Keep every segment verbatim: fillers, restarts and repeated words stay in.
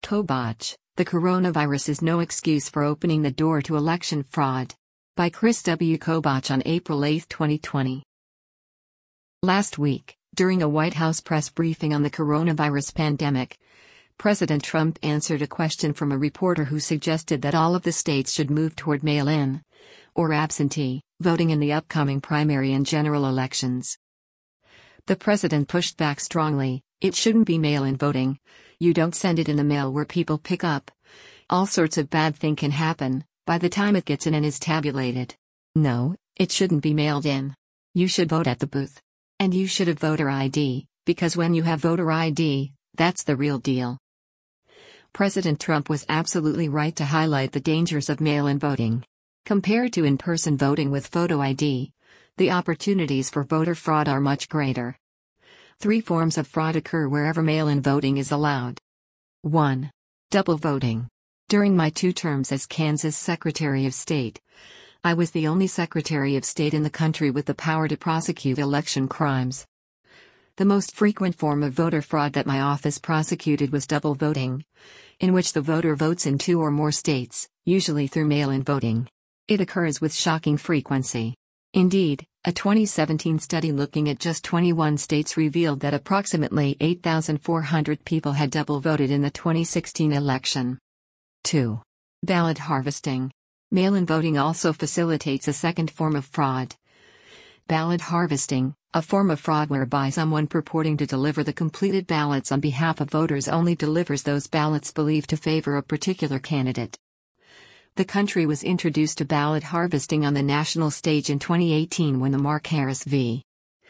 Kobach, The Coronavirus is No Excuse for Opening the Door to Election Fraud. By Chris W. Kobach on April eighth, twenty twenty. Last week, during a White House press briefing on the coronavirus pandemic, President Trump answered a question from a reporter who suggested that all of the states should move toward mail-in, or absentee, voting in the upcoming primary and general elections. The president pushed back strongly. It shouldn't be mail-in voting. You don't send it in the mail where people pick up. All sorts of bad things can happen by the time it gets in and is tabulated. No, it shouldn't be mailed in. You should vote at the booth. And you should have voter I D, because when you have voter I D, that's the real deal. President Trump was absolutely right to highlight the dangers of mail-in voting. Compared to in-person voting with photo I D, the opportunities for voter fraud are much greater. Three forms of fraud occur wherever mail-in voting is allowed. one. Double voting. During my two terms as Kansas Secretary of State, I was the only Secretary of State in the country with the power to prosecute election crimes. The most frequent form of voter fraud that my office prosecuted was double voting, in which the voter votes in two or more states, usually through mail-in voting. It occurs with shocking frequency. Indeed, a twenty seventeen study looking at just twenty-one states revealed that approximately eight thousand four hundred people had double voted in the twenty sixteen election. two. Ballot harvesting. Mail-in voting also facilitates a second form of fraud. Ballot harvesting, a form of fraud whereby someone purporting to deliver the completed ballots on behalf of voters only delivers those ballots believed to favor a particular candidate. The country was introduced to ballot harvesting on the national stage in twenty eighteen when the Mark Harris v.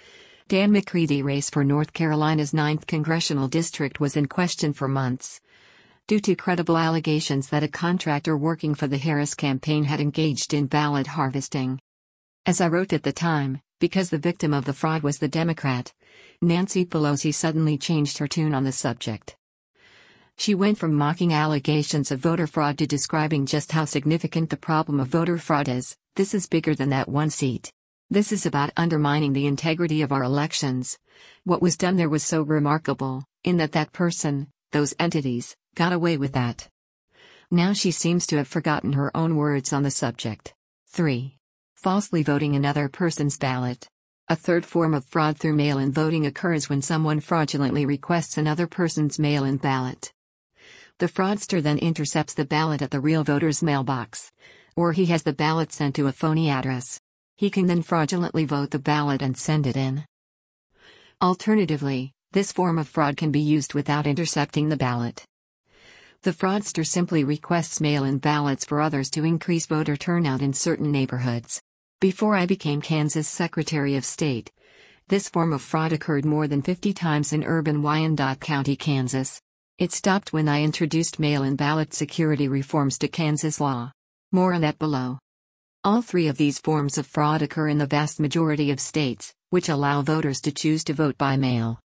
Dan McCready race for North Carolina's ninth congressional district was in question for months, due to credible allegations that a contractor working for the Harris campaign had engaged in ballot harvesting. As I wrote at the time, because the victim of the fraud was the Democrat, Nancy Pelosi suddenly changed her tune on the subject. She went from mocking allegations of voter fraud to describing just how significant the problem of voter fraud is. This is bigger than that one seat. This is about undermining the integrity of our elections. What was done there was so remarkable, in that that person, those entities, got away with that. Now she seems to have forgotten her own words on the subject. three. Falsely voting another person's ballot. A third form of fraud through mail-in voting occurs when someone fraudulently requests another person's mail-in ballot. The fraudster then intercepts the ballot at the real voter's mailbox, or he has the ballot sent to a phony address. He can then fraudulently vote the ballot and send it in. Alternatively, this form of fraud can be used without intercepting the ballot. The fraudster simply requests mail-in ballots for others to increase voter turnout in certain neighborhoods. Before I became Kansas Secretary of State, this form of fraud occurred more than fifty times in urban Wyandotte County, Kansas. It stopped when I introduced mail-in ballot security reforms to Kansas law. More on that below. All three of these forms of fraud occur in the vast majority of states, which allow voters to choose to vote by mail.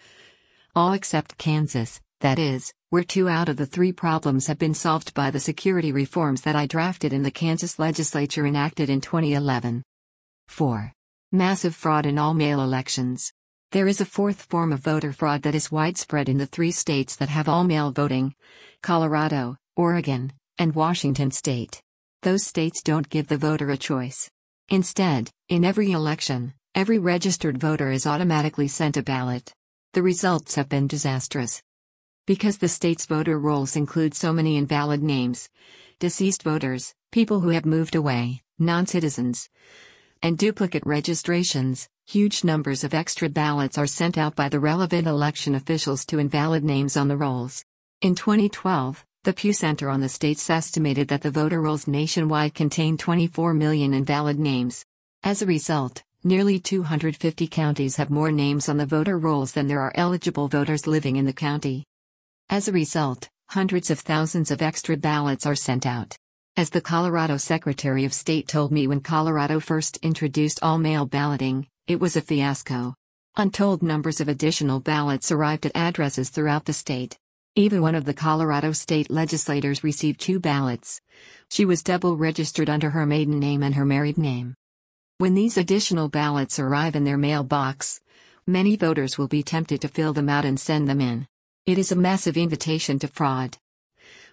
All except Kansas, that is, where two out of the three problems have been solved by the security reforms that I drafted in the Kansas legislature enacted in twenty eleven. four. Massive fraud in all mail elections. There is a fourth form of voter fraud that is widespread in the three states that have all-mail voting: Colorado, Oregon, and Washington State. Those states don't give the voter a choice. Instead, in every election, every registered voter is automatically sent a ballot. The results have been disastrous. Because the state's voter rolls include so many invalid names, deceased voters, people who have moved away, non-citizens, and duplicate registrations, huge numbers of extra ballots are sent out by the relevant election officials to invalid names on the rolls. In twenty twelve, the Pew Center on the states estimated that the voter rolls nationwide contained twenty-four million invalid names. As a result, nearly two hundred fifty counties have more names on the voter rolls than there are eligible voters living in the county. As a result, hundreds of thousands of extra ballots are sent out. As the Colorado Secretary of State told me when Colorado first introduced all-mail balloting, it was a fiasco. Untold numbers of additional ballots arrived at addresses throughout the state. Even one of the Colorado state legislators received two ballots. She was double registered under her maiden name and her married name. When these additional ballots arrive in their mailbox, many voters will be tempted to fill them out and send them in. It is a massive invitation to fraud.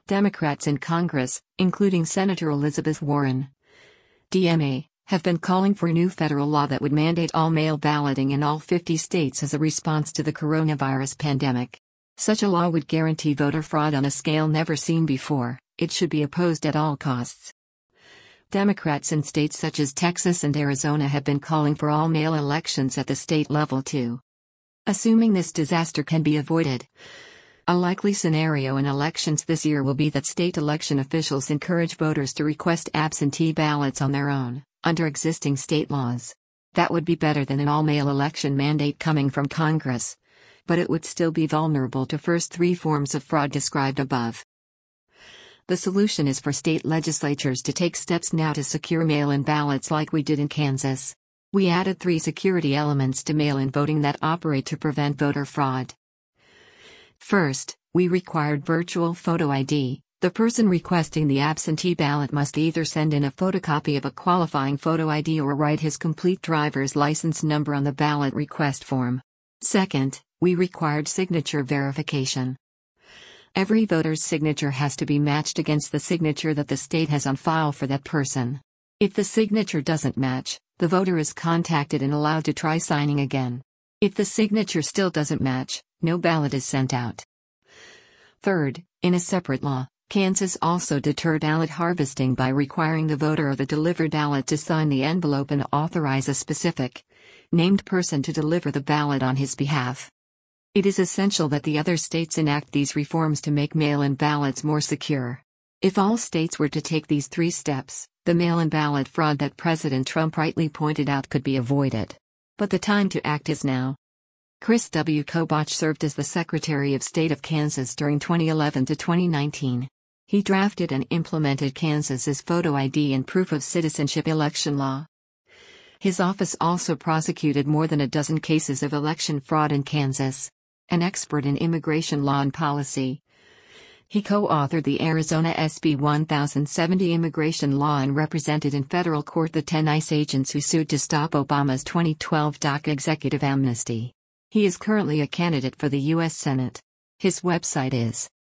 Democrats in Congress, including Senator Elizabeth Warren, D M A, have been calling for a new federal law that would mandate all mail balloting in all fifty states as a response to the coronavirus pandemic. Such a law would guarantee voter fraud on a scale never seen before. It should be opposed at all costs. Democrats in states such as Texas and Arizona have been calling for all mail elections at the state level too. Assuming this disaster can be avoided, a likely scenario in elections this year will be that state election officials encourage voters to request absentee ballots on their own, under existing state laws. That would be better than an all-mail election mandate coming from Congress, but it would still be vulnerable to first three forms of fraud described above. The solution is for state legislatures to take steps now to secure mail-in ballots like we did in Kansas. We added three security elements to mail-in voting that operate to prevent voter fraud. First, we required virtual photo I D. The person requesting the absentee ballot must either send in a photocopy of a qualifying photo I D or write his complete driver's license number on the ballot request form. Second, we required signature verification. Every voter's signature has to be matched against the signature that the state has on file for that person. If the signature doesn't match, the voter is contacted and allowed to try signing again. If the signature still doesn't match, no ballot is sent out. Third, in a separate law, Kansas also deterred ballot harvesting by requiring the voter of the delivered ballot to sign the envelope and authorize a specific, named person to deliver the ballot on his behalf. It is essential that the other states enact these reforms to make mail-in ballots more secure. If all states were to take these three steps, the mail-in ballot fraud that President Trump rightly pointed out could be avoided. But the time to act is now. Chris W. Kobach served as the Secretary of State of Kansas during twenty eleven to twenty nineteen. He drafted and implemented Kansas's photo I D and proof of citizenship election law. His office also prosecuted more than a dozen cases of election fraud in Kansas. An expert in immigration law and policy, he co-authored the Arizona S B one thousand seventy immigration law and represented in federal court the ten ICE agents who sued to stop Obama's twenty twelve DACA executive amnesty. He is currently a candidate for the U S Senate. His website is